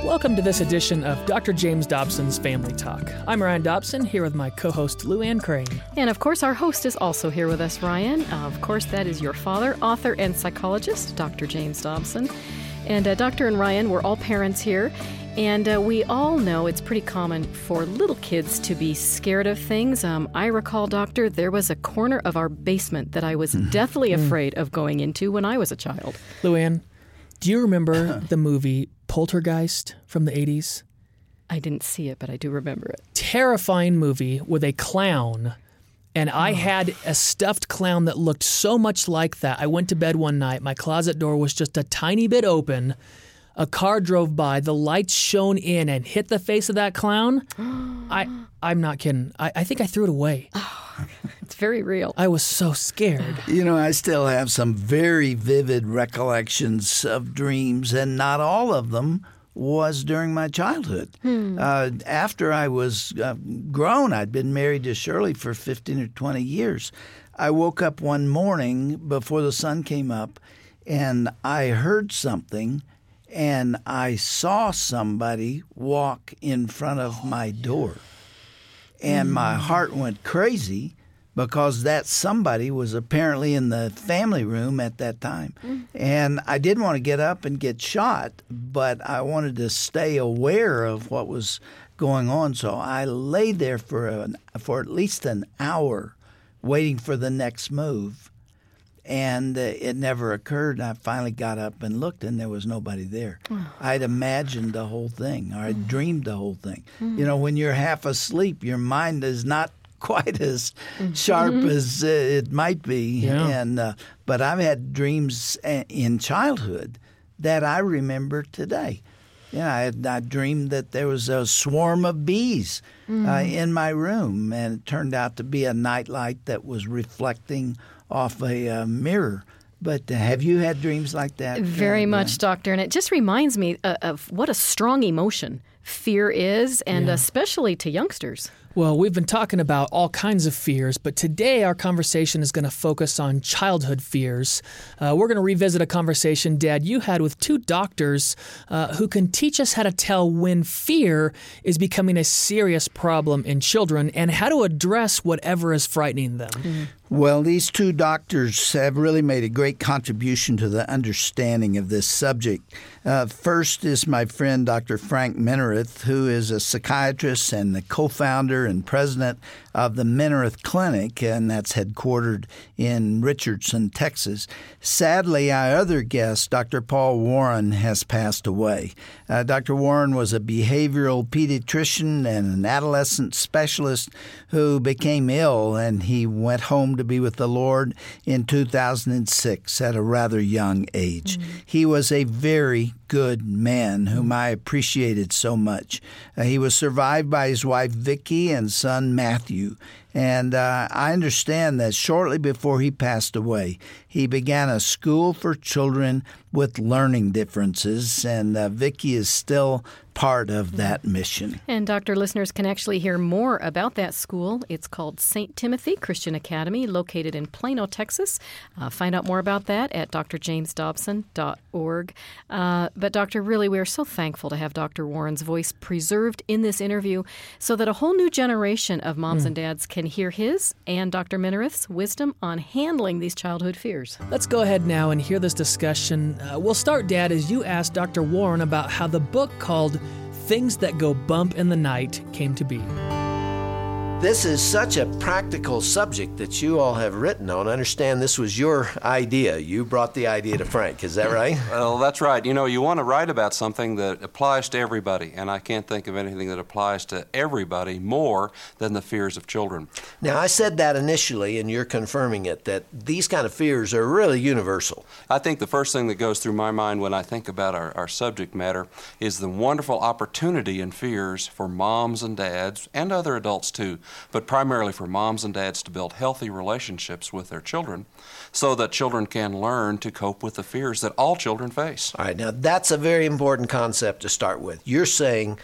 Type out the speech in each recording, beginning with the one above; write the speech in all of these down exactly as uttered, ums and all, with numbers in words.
Welcome to this edition of Doctor James Dobson's Family Talk. I'm Ryan Dobson, here with my co-host Lou Ann Crane. And of course, our host is also here with us, Ryan. Uh, of course, that is your father, author, and psychologist, Doctor James Dobson. And uh, Doctor and Ryan, we're all parents here. And uh, we all know it's pretty common for little kids to be scared of things. Um, I recall, Doctor, there was a corner of our basement that I was deathly afraid of going into when I was a child. Lou Ann, do you remember the movie Poltergeist from the eighties? I didn't see it, but I do remember it. Terrifying movie with a clown. And I had a stuffed clown that looked so much like that. I went to bed one night. My closet door was just a tiny bit open. A car drove by. The lights shone in and hit the face of that clown. I, I'm not kidding. I, I think I threw it away. Oh, it's very real. I was so scared. You know, I still have some very vivid recollections of dreams, and not all of them was during my childhood. Hmm. Uh, after I was uh, grown, I'd been married to Shirley for fifteen or twenty years. I woke up one morning before the sun came up, and I heard something, and I saw somebody walk in front of my door. And my heart went crazy because that somebody was apparently in the family room at that time. And I didn't want to get up and get shot, but I wanted to stay aware of what was going on. So I lay there for, an, for at least an hour waiting for the next move. And uh, it never occurred. I finally got up and looked, and there was nobody there. Oh. I'd imagined the whole thing, or I'd mm. dreamed the whole thing. Mm. You know, when you're half asleep, your mind is not quite as mm-hmm. sharp as uh, it might be. Yeah. And uh, but I've had dreams in childhood that I remember today. Yeah, I, had, I dreamed that there was a swarm of bees mm. uh, in my room, and it turned out to be a nightlight that was reflecting off a uh, mirror. But uh, have you had dreams like that? Very uh, much, Doctor. And it just reminds me uh, of what a strong emotion fear is, and yeah. especially to youngsters. Well, we've been talking about all kinds of fears, but today our conversation is going to focus on childhood fears. Uh, we're going to revisit a conversation, Dad, you had with two doctors uh, who can teach us how to tell when fear is becoming a serious problem in children and how to address whatever is frightening them. Mm-hmm. Well, these two doctors have really made a great contribution to the understanding of this subject. Uh, first is my friend, Doctor Frank Menereth, who is a psychiatrist and the co-founder and president of the Menereth Clinic, and that's headquartered in Richardson, Texas. Sadly, our other guest, Doctor Paul Warren, has passed away. Uh, Doctor Warren was a behavioral pediatrician and an adolescent specialist who became ill, and he went home to be with the Lord in two thousand six at a rather young age. Mm-hmm. He was a very good man whom I appreciated so much. Uh, he was survived by his wife Vicki and son Matthew. And uh, I understand that shortly before he passed away, he began a school for children with learning differences, and uh, Vicki is still part of that mission. And Doctor Listeners can actually hear more about that school. It's called Saint Timothy Christian Academy, located in Plano, Texas. Uh, find out more about that at d r james dobson dot org. Uh, but Doctor, really, we are so thankful to have Doctor Warren's voice preserved in this interview so that a whole new generation of moms mm. and dads can hear his and Doctor Menereth's wisdom on handling these childhood fears. Let's go ahead now and hear this discussion. Uh, we'll start, Dad, as you asked Doctor Warren about how the book called Things That Go Bump in the Night came to be. This is such a practical subject that you all have written on. I understand this was your idea. You brought the idea to Frank. Is that right? Well, that's right. You know, you want to write about something that applies to everybody, and I can't think of anything that applies to everybody more than the fears of children. Now, I said that initially, and you're confirming it, that these kind of fears are really universal. I think the first thing that goes through my mind when I think about our, our subject matter is the wonderful opportunity and fears for moms and dads, and other adults too, but primarily for moms and dads to build healthy relationships with their children so that children can learn to cope with the fears that all children face. All right, now that's a very important concept to start with. You're saying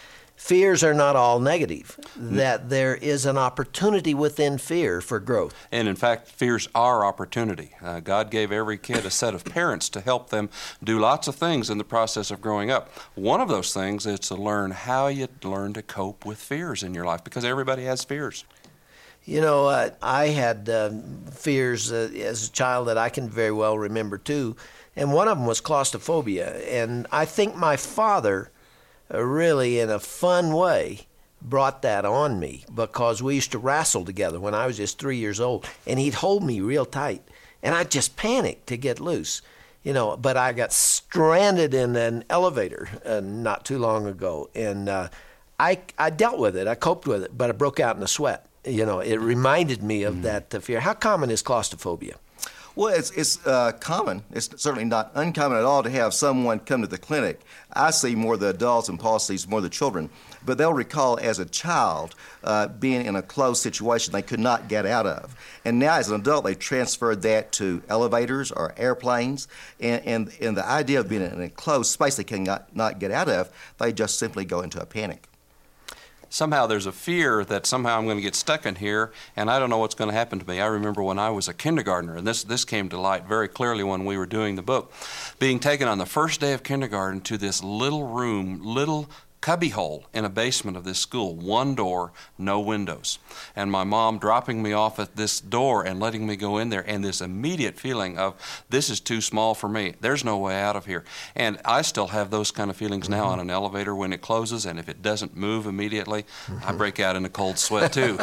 fears are not all negative, that there is an opportunity within fear for growth. And in fact, fears are opportunity. Uh, God gave every kid a set of parents to help them do lots of things in the process of growing up. One of those things is to learn how you learn to cope with fears in your life, because everybody has fears. You know, uh, I had uh, fears uh, as a child that I can very well remember too, and one of them was claustrophobia. And I think my father uh, really, in a fun way, brought that on me, because we used to wrestle together when I was just three years old, and he'd hold me real tight, and I'd just panic to get loose. You know, but I got stranded in an elevator uh, not too long ago, and uh, I, I dealt with it. I coped with it, but I broke out in a sweat. You know, it reminded me of mm. that uh, fear. How common is claustrophobia? Well, it's, it's uh, common. It's certainly not uncommon at all to have someone come to the clinic. I see more the adults, and Paul sees more the children. But they'll recall as a child uh, being in a closed situation they could not get out of. And now as an adult, they transferred that to elevators or airplanes. And, and, and the idea of being in a closed space they cannot not get out of, they just simply go into a panic. Somehow there's a fear that somehow I'm going to get stuck in here and I don't know what's going to happen to me. I remember when I was a kindergartner, and this, this came to light very clearly when we were doing the book, being taken on the first day of kindergarten to this little room, little cubbyhole in a basement of this school, one door, no windows. And my mom dropping me off at this door and letting me go in there, and this immediate feeling of, this is too small for me. There's no way out of here. And I still have those kind of feelings now on an elevator when it closes, and if it doesn't move immediately, I break out in a cold sweat too.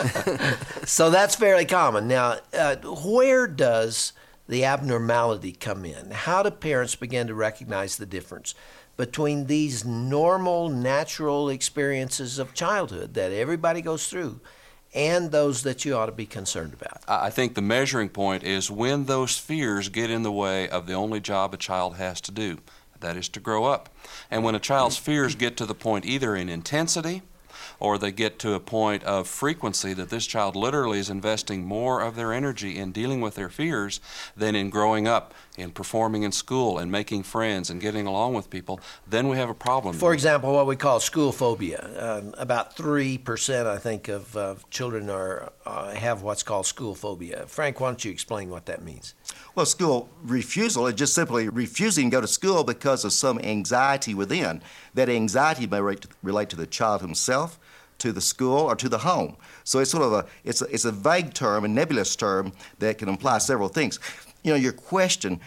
So that's fairly common. Now, uh, where does the abnormality come in? How do parents begin to recognize the difference between these normal, natural experiences of childhood that everybody goes through and those that you ought to be concerned about? I think the measuring point is when those fears get in the way of the only job a child has to do, that is to grow up. And when a child's fears get to the point either in intensity or they get to a point of frequency that this child literally is investing more of their energy in dealing with their fears than in growing up, in performing in school and making friends and getting along with people, then we have a problem. For example, what we call school phobia. Um, about three percent, I think, of uh, children are uh, have what's called school phobia. Frank, why don't you explain what that means? Well, school refusal is just simply refusing to go to school because of some anxiety within. That anxiety may relate to the child himself, to the school, or to the home. So it's sort of a it's a, it's a vague term, a nebulous term that can imply several things. You know, your question,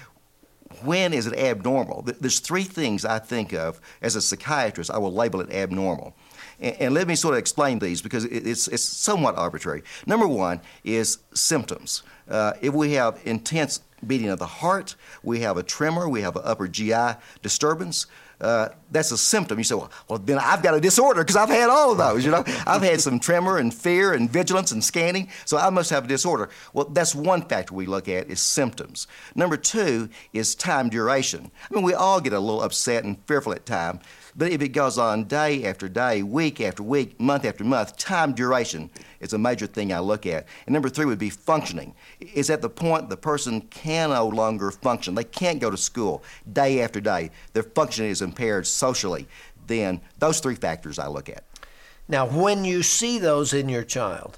when is it abnormal? There's three things I think of as a psychiatrist. I will label it abnormal. And, and let me sort of explain these because it, it's, it's somewhat arbitrary. Number one is symptoms. Uh, if we have intense beating of the heart, we have a tremor, we have an upper G I disturbance, Uh, that's a symptom. You say, well, well, then I've got a disorder because I've had all of those, you know. I've had some tremor and fear and vigilance and scanning, so I must have a disorder. Well, that's one factor we look at is symptoms. Number two is time duration. I mean, we all get a little upset and fearful at time, but if it goes on day after day, week after week, month after month, time duration is a major thing I look at. And number three would be functioning. Is at the point the person can no longer function. They can't go to school day after day. Their functioning is impaired socially. Then those three factors I look at. Now, when you see those in your child,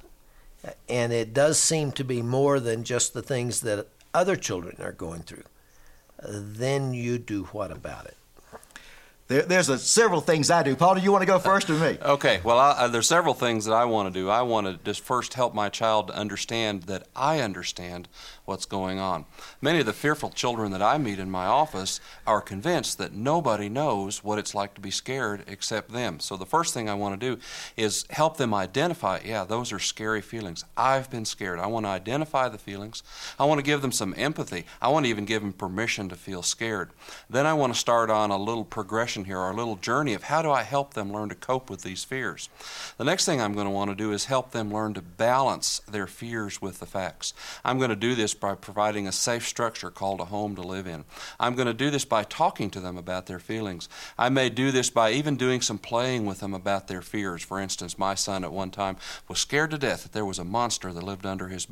and it does seem to be more than just the things that other children are going through, then you do what about it? There, there's a, several things I do. Paul, do you want to go first or me? Okay. Well, I, uh, there's several things that I want to do. I want to just first help my child to understand that I understand what's going on. Many of the fearful children that I meet in my office are convinced that nobody knows what it's like to be scared except them. So the first thing I want to do is help them identify, yeah, those are scary feelings. I've been scared. I want to identify the feelings. I want to give them some empathy. I want to even give them permission to feel scared. Then I want to start on a little progression here, our little journey of how do I help them learn to cope with these fears. The next thing I'm going to want to do is help them learn to balance their fears with the facts. I'm going to do this by providing a safe structure called a home to live in. I'm going to do this by talking to them about their feelings. I may do this by even doing some playing with them about their fears. For instance, my son at one time was scared to death that there was a monster that lived under his bed.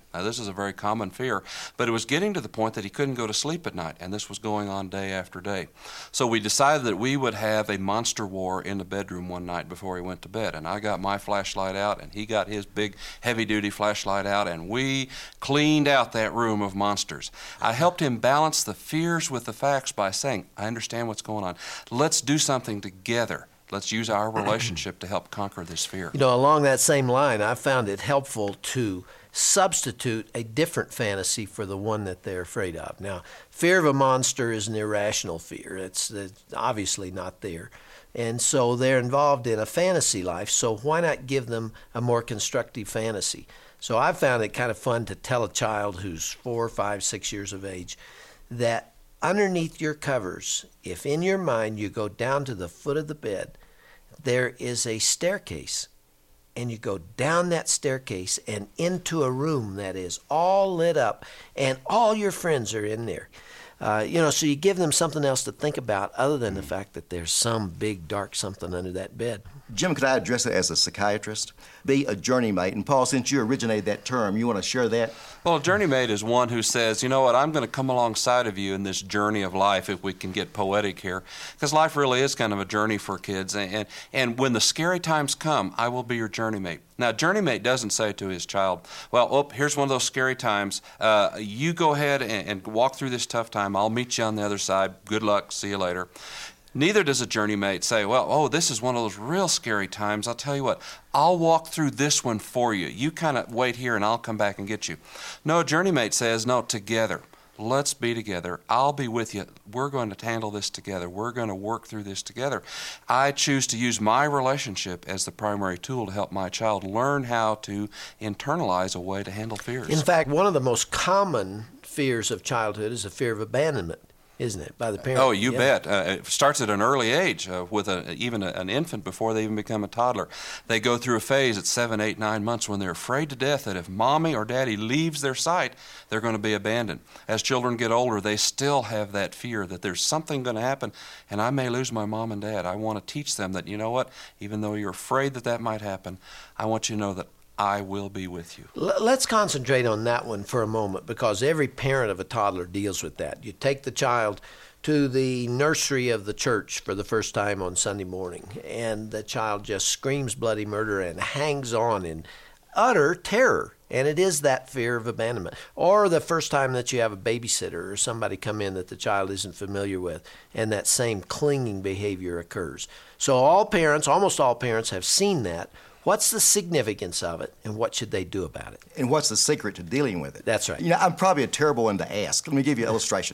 Now, this is a very common fear, but it was getting to the point that he couldn't go to sleep at night, and this was going on day after day. So we decided that we would have a monster war in the bedroom one night before he went to bed, and I got my flashlight out, and he got his big heavy-duty flashlight out, and we cleaned out that room of monsters. I helped him balance the fears with the facts by saying, I understand what's going on. Let's do something together. Let's use our relationship to help conquer this fear. You know, along that same line, I found it helpful to substitute a different fantasy for the one that they're afraid of. Now, fear of a monster is an irrational fear. It's, it's obviously not there. And so they're involved in a fantasy life, so why not give them a more constructive fantasy? So I found it kind of fun to tell a child who's four, five, six years of age that underneath your covers, if in your mind you go down to the foot of the bed, there is a staircase. And you go down that staircase and into a room that is all lit up, and all your friends are in there. Uh, you know, so you give them something else to think about other than the fact that there's some big dark something under that bed. Jim, could I address it as a psychiatrist? Be a journey mate. And Paul, since you originated that term, you want to share that? Well, a journey mate is one who says, you know what, I'm going to come alongside of you in this journey of life, if we can get poetic here, because life really is kind of a journey for kids. And, and, and when the scary times come, I will be your journey mate. Now, journey mate doesn't say to his child, well, oh, here's one of those scary times. Uh, you go ahead and, and walk through this tough time. I'll meet you on the other side. Good luck. See you later. Neither does a journey mate say, well, oh, this is one of those real scary times. I'll tell you what, I'll walk through this one for you. You kind of wait here and I'll come back and get you. No, a journey mate says, no, together. Let's be together. I'll be with you. We're going to handle this together. We're going to work through this together. I choose to use my relationship as the primary tool to help my child learn how to internalize a way to handle fears. In fact, one of the most common fears of childhood is a fear of abandonment, isn't it, by the parent? Oh, you yeah. bet. Uh, it starts at an early age uh, with a, even a, an infant before they even become a toddler. They go through a phase at seven, eight, nine months when they're afraid to death that if mommy or daddy leaves their sight, they're going to be abandoned. As children get older, they still have that fear that there's something going to happen and I may lose my mom and dad. I want to teach them that, you know what, even though you're afraid that that might happen, I want you to know that I will be with you. Let's concentrate on that one for a moment, because every parent of a toddler deals with that. You take the child to the nursery of the church for the first time on Sunday morning, and the child just screams bloody murder and hangs on in utter terror. And it is that fear of abandonment. Or the first time that you have a babysitter or somebody come in that the child isn't familiar with, and that same clinging behavior occurs. So all parents, almost all parents, have seen that. What's the significance of it, and what should they do about it? And what's the secret to dealing with it? That's right. You know, I'm probably a terrible one to ask. Let me give you an illustration.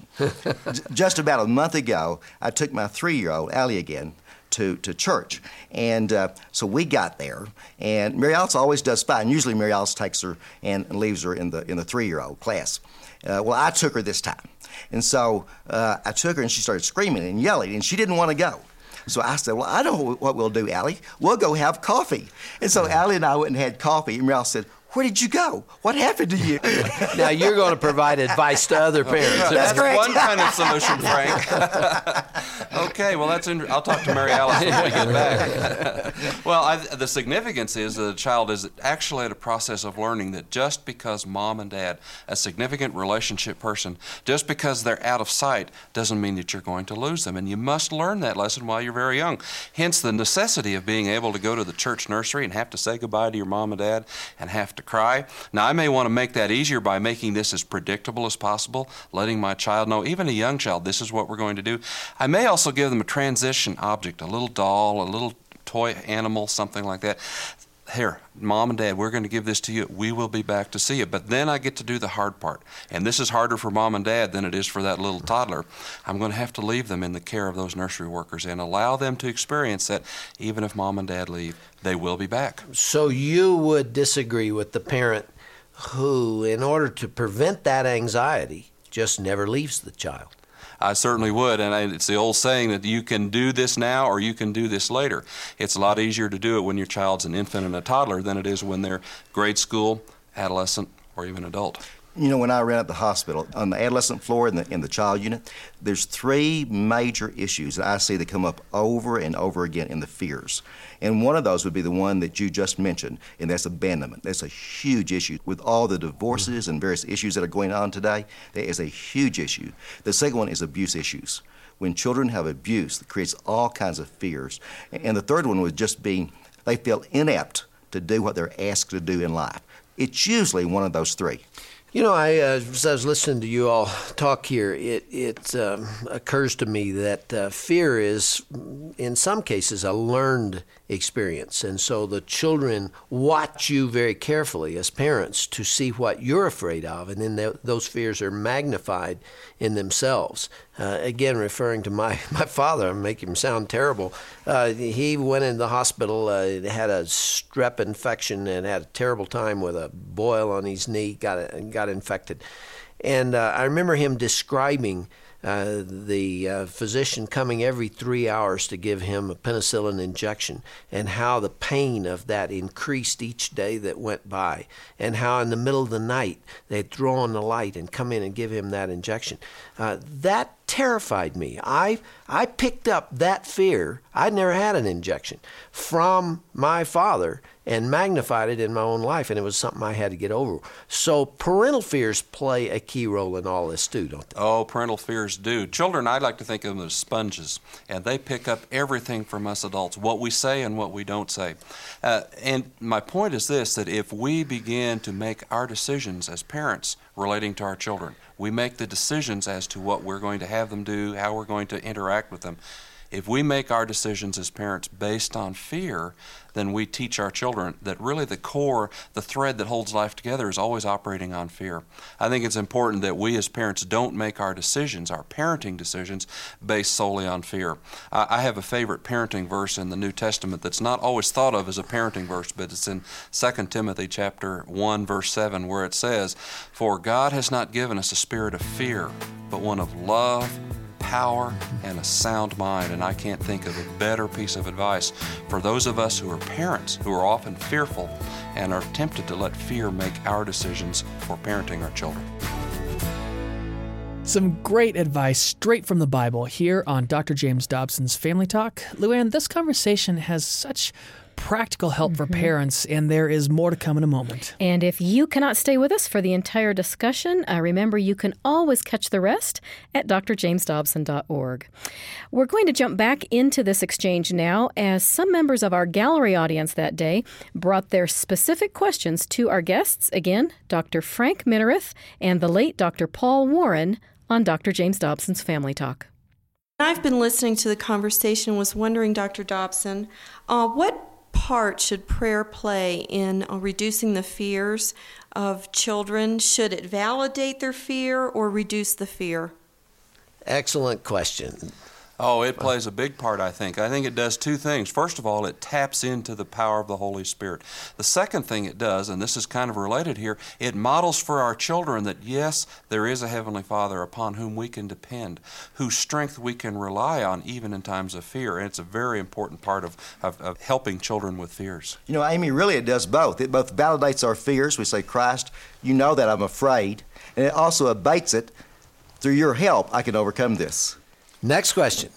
Just about a month ago, I took my three-year-old, Allie again, to, to church. And uh, so we got there, and Mary Alice always does fine. Usually Mary Alice takes her and leaves her in the, in the three-year-old class. Uh, well, I took her this time. And so uh, I took her, and she started screaming and yelling, and she didn't want to go. So I said, well, I know what we'll do, Allie. We'll go have coffee. And so Allie and I went and had coffee, and Mary Alice said, where did you go? What happened to you? Now you're going to provide advice to other parents. That's, That's correct. one kind of solution, Frank. Okay, well, that's in, I'll talk to Mary Alice when we get back. Well, I, the significance is that the child is actually at a process of learning that just because mom and dad, a significant relationship person, just because they're out of sight doesn't mean that you're going to lose them. And you must learn that lesson while you're very young. Hence the necessity of being able to go to the church nursery and have to say goodbye to your mom and dad and have to cry. Now, I may want to make that easier by making this as predictable as possible, letting my child know, even a young child, this is what we're going to do. I may also give them a transition object, a little doll, a little toy animal, something like that. Here, mom and dad, we're going to give this to you. We will be back to see you. But then I get to do the hard part. And this is harder for mom and dad than it is for that little toddler. I'm going to have to leave them in the care of those nursery workers and allow them to experience that even if mom and dad leave, they will be back. So you would disagree with the parent who, in order to prevent that anxiety, just never leaves the child? I certainly would, and I, it's the old saying that you can do this now or you can do this later. It's a lot easier to do it when your child's an infant and a toddler than it is when they're grade school, adolescent, or even adult. You know, when I ran at the hospital, on the adolescent floor in the, in the child unit, there's three major issues that I see that come up over and over again in the fears. And one of those would be the one that you just mentioned, and that's abandonment. That's a huge issue. With all the divorces and various issues that are going on today, that is a huge issue. The second one is abuse issues. When children have abuse, it creates all kinds of fears. And the third one would just be they feel inept to do what they're asked to do in life. It's usually one of those three. You know, I, uh, as I was listening to you all talk here, it, it um, occurs to me that uh, fear is, in some cases, a learned experience. And so the children watch you very carefully as parents to see what you're afraid of, and then th- those fears are magnified in themselves. Uh, again, referring to my, my father, I'm making him sound terrible. Uh, he went in the hospital, uh, had a strep infection and had a terrible time with a boil on his knee, got got infected. And uh, I remember him describing Uh, the uh, physician coming every three hours to give him a penicillin injection, and how the pain of that increased each day that went by, and how in the middle of the night they'd throw on the light and come in and give him that injection. Uh, that terrified me. I I picked up that fear. I'd never had an injection from my father and magnified it in my own life, and it was something I had to get over. So parental fears play a key role in all this too, don't they? Oh, parental fears do. Children, I like to think of them as sponges, and they pick up everything from us adults, what we say and what we don't say. Uh, and my point is this, that if we begin to make our decisions as parents relating to our children, we make the decisions as to what we're going to have them do, how we're going to interact with them. If we make our decisions as parents based on fear, then we teach our children that really the core, the thread that holds life together is always operating on fear. I think it's important that we as parents don't make our decisions, our parenting decisions, based solely on fear. I have a favorite parenting verse in the New Testament that's not always thought of as a parenting verse, but it's in Second Timothy chapter one, verse seven, where it says, "For God has not given us a spirit of fear, but one of love, power, and a sound mind." And I can't think of a better piece of advice for those of us who are parents, who are often fearful and are tempted to let fear make our decisions for parenting our children. Some great advice straight from the Bible here on Doctor James Dobson's Family Talk. Luann, this conversation has such practical help mm-hmm. for parents, and there is more to come in a moment. And if you cannot stay with us for the entire discussion, uh, remember you can always catch the rest at d r james dobson dot org. We're going to jump back into this exchange now, as some members of our gallery audience that day brought their specific questions to our guests, again, Doctor Frank Minerath and the late Doctor Paul Warren, on Doctor James Dobson's Family Talk. I've been listening to the conversation, was wondering, Doctor Dobson, uh, what part should prayer play in uh, reducing the fears of children? Should it validate their fear or reduce the fear? Excellent question. Oh, it plays a big part, I think. I think it does two things. First of all, it taps into the power of the Holy Spirit. The second thing it does, and this is kind of related here, it models for our children that, yes, there is a Heavenly Father upon whom we can depend, whose strength we can rely on even in times of fear. And it's a very important part of, of, of helping children with fears. You know, Amy, really it does both. It both validates our fears. We say, Christ, you know that I'm afraid. And it also abates it. Through your help, I can overcome this. Next question.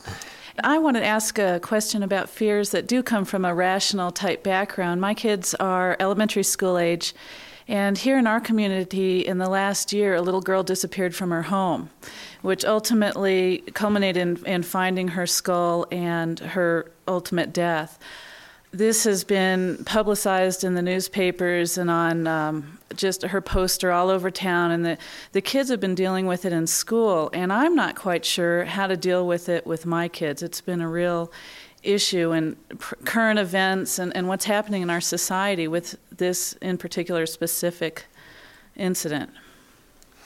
I want to ask a question about fears that do come from a rational type background. My kids are elementary school age, and here in our community in the last year, a little girl disappeared from her home, which ultimately culminated in, in finding her skull and her ultimate death. This has been publicized in the newspapers and on um, just her poster all over town, and the, the kids have been dealing with it in school, and I'm not quite sure how to deal with it with my kids. It's been a real issue in pr- current events and, and what's happening in our society with this in particular specific incident.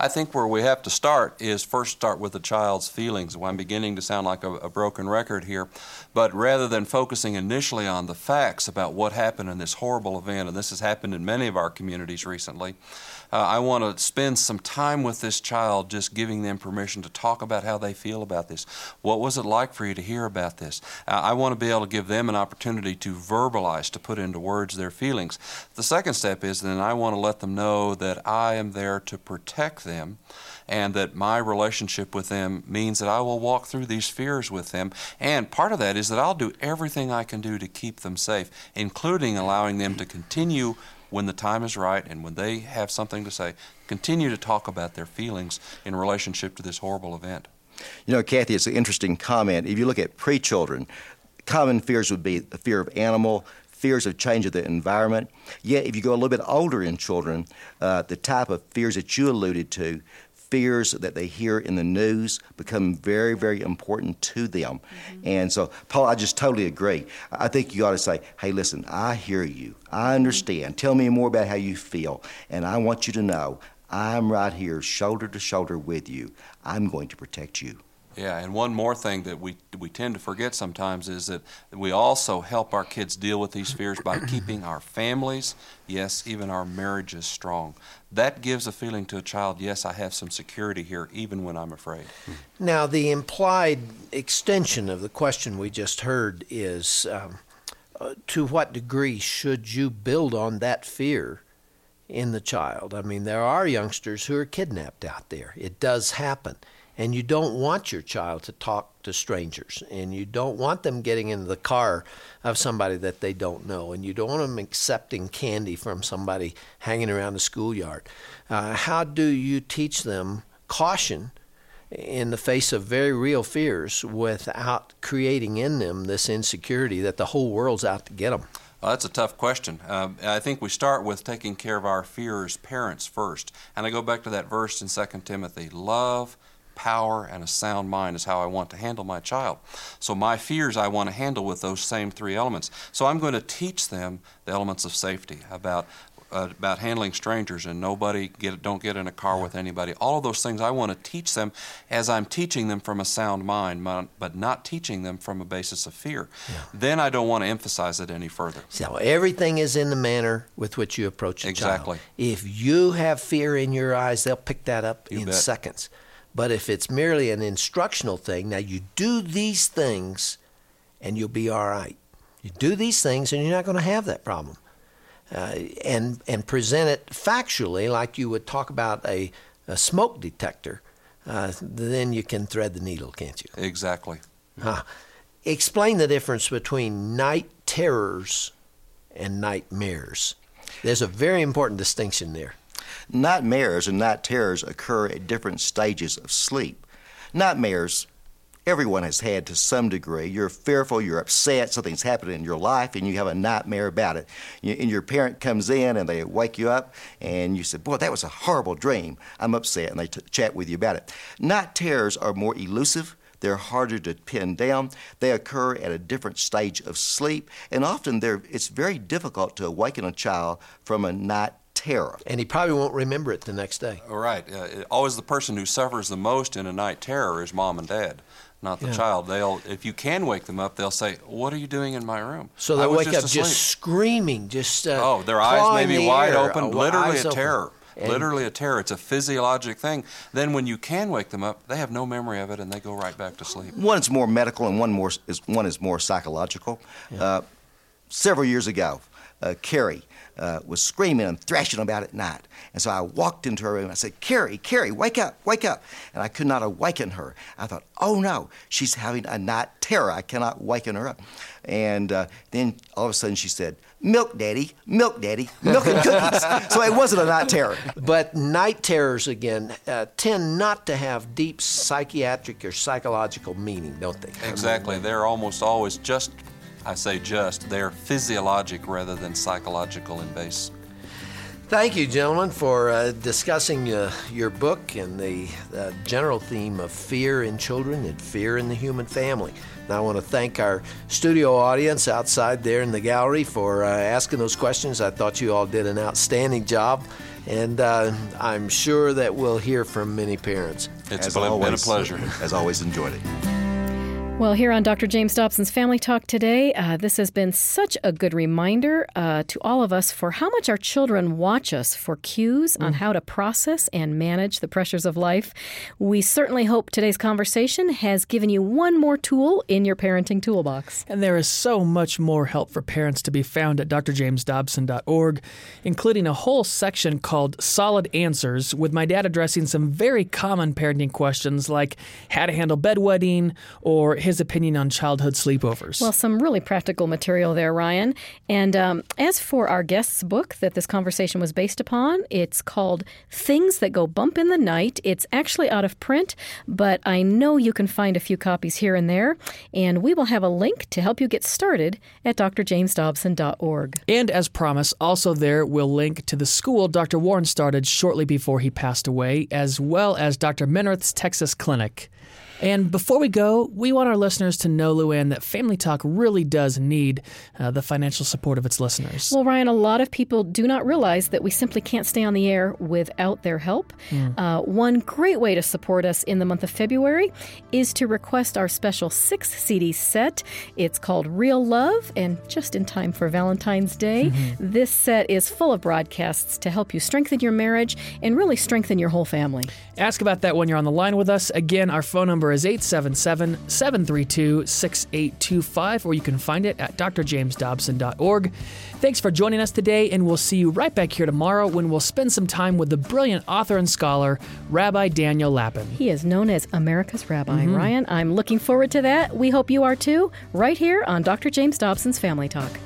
I think where we have to start is first start with the child's feelings. Well, I'm beginning to sound like a, a broken record here, but rather than focusing initially on the facts about what happened in this horrible event, and this has happened in many of our communities recently, uh, I want to spend some time with this child, just giving them permission to talk about how they feel about this. What was it like for you to hear about this? Uh, I want to be able to give them an opportunity to verbalize, to put into words their feelings. The second step is then I want to let them know that I am there to protect them, and that my relationship with them means that I will walk through these fears with them. And part of that is that I'll do everything I can do to keep them safe, including allowing them to continue when the time is right and when they have something to say, continue to talk about their feelings in relationship to this horrible event. You know, Kathy, it's an interesting comment. If you look at pre-children, common fears would be the fear of animal, fears of change of the environment. Yet, if you go a little bit older in children, uh, the type of fears that you alluded to, fears that they hear in the news, become very, very important to them. Mm-hmm. And so, Paul, I just totally agree. I think you ought to say, hey, listen, I hear you. I understand. Tell me more about how you feel. And I want you to know I'm right here, shoulder to shoulder with you. I'm going to protect you. Yeah, and one more thing that we we tend to forget sometimes is that we also help our kids deal with these fears by keeping our families, yes, even our marriages strong. That gives a feeling to a child, yes, I have some security here, even when I'm afraid. Now, the implied extension of the question we just heard is, um, uh, to what degree should you build on that fear in the child? I mean, there are youngsters who are kidnapped out there. It does happen. And you don't want your child to talk to strangers, and you don't want them getting into the car of somebody that they don't know, and you don't want them accepting candy from somebody hanging around the schoolyard. Uh, how do you teach them caution in the face of very real fears without creating in them this insecurity that the whole world's out to get them? Well, that's a tough question. Um, I think we start with taking care of our fears parents first. And I go back to that verse in Second Timothy, love, power, and a sound mind is how I want to handle my child. So my fears I want to handle with those same three elements. So I'm going to teach them the elements of safety, about uh, about handling strangers and nobody get don't get in a car with anybody. All of those things I want to teach them as I'm teaching them from a sound mind, but not teaching them from a basis of fear. Yeah. Then I don't want to emphasize it any further. So everything is in the manner with which you approach a exactly. child. If you have fear in your eyes, they'll pick that up you in bet. seconds. But if it's merely an instructional thing, now you do these things and you'll be all right. You do these things and you're not going to have that problem. Uh, and and present it factually like you would talk about a, a smoke detector, uh, then you can thread the needle, can't you? Exactly. Huh. Explain the difference between night terrors and nightmares. There's a very important distinction there. Nightmares and night terrors occur at different stages of sleep. Nightmares, everyone has had to some degree. You're fearful, you're upset, something's happened in your life, and you have a nightmare about it. You, and your parent comes in and they wake you up, and you say, boy, that was a horrible dream. I'm upset, and they t- chat with you about it. Night terrors are more elusive. They're harder to pin down. They occur at a different stage of sleep, and often they're, it's very difficult to awaken a child from a night terror. And he probably won't remember it the next day. All right. Uh, always the person who suffers the most in a night terror is mom and dad, not the yeah. child. They'll, if you can wake them up, they'll say, "What are you doing in my room?" So they wake just up asleep. just screaming, just uh, oh, their eyes may be wide air, open, literally a open. terror. And literally a terror. It's a physiologic thing. Then when you can wake them up, they have no memory of it and they go right back to sleep. One is more medical and one more is one is more psychological. Yeah. Uh, several years ago, uh, Carrie uh, was screaming and thrashing about at night. And so I walked into her room and I said, Carrie, Carrie, wake up, wake up. And I could not awaken her. I thought, oh no, she's having a night terror. I cannot waken her up. And uh, then all of a sudden she said, milk daddy, milk daddy, milk and cookies. So it wasn't a night terror. But night terrors, again, uh, tend not to have deep psychiatric or psychological meaning, don't they? Exactly. They're almost always just, I say just, they're physiologic rather than psychological in base. Thank you, gentlemen, for uh, discussing uh, your book and the uh, general theme of fear in children and fear in the human family. And I want to thank our studio audience outside there in the gallery for uh, asking those questions. I thought you all did an outstanding job, and uh, I'm sure that we'll hear from many parents. It's As been always, a pleasure. As always, enjoyed it. Well, here on Doctor James Dobson's Family Talk today, uh, this has been such a good reminder uh, to all of us for how much our children watch us for cues on how to process and manage the pressures of life. We certainly hope today's conversation has given you one more tool in your parenting toolbox. And there is so much more help for parents to be found at d r james dobson dot org, including a whole section called Solid Answers, with my dad addressing some very common parenting questions like how to handle bedwetting or his opinion on childhood sleepovers. Well, some really practical material there, Ryan. And um, as for our guest's book that this conversation was based upon, it's called Things That Go Bump in the Night. It's actually out of print, but I know you can find a few copies here and there. And we will have a link to help you get started at d r james dobson dot org. And as promised, also there we'll link to the school Doctor Warren started shortly before he passed away, as well as Doctor Menrith's Texas Clinic. And before we go, we want our listeners to know, Luann, that Family Talk really does need uh, the financial support of its listeners. Well, Ryan, a lot of people do not realize that we simply can't stay on the air without their help. Mm. Uh, one great way to support us in the month of February is to request our special six C D set. It's called Real Love, and just in time for Valentine's Day, mm-hmm. this set is full of broadcasts to help you strengthen your marriage and really strengthen your whole family. Ask about that when you're on the line with us. Again, our phone number is eight seven seven, seven three two, six eight two five, or you can find it at d r james dobson dot org. Thanks for joining us today, and we'll see you right back here tomorrow when we'll spend some time with the brilliant author and scholar, Rabbi Daniel Lapin. He is known as America's Rabbi. Mm-hmm. Ryan, I'm looking forward to that. We hope you are too, right here on Doctor James Dobson's Family Talk.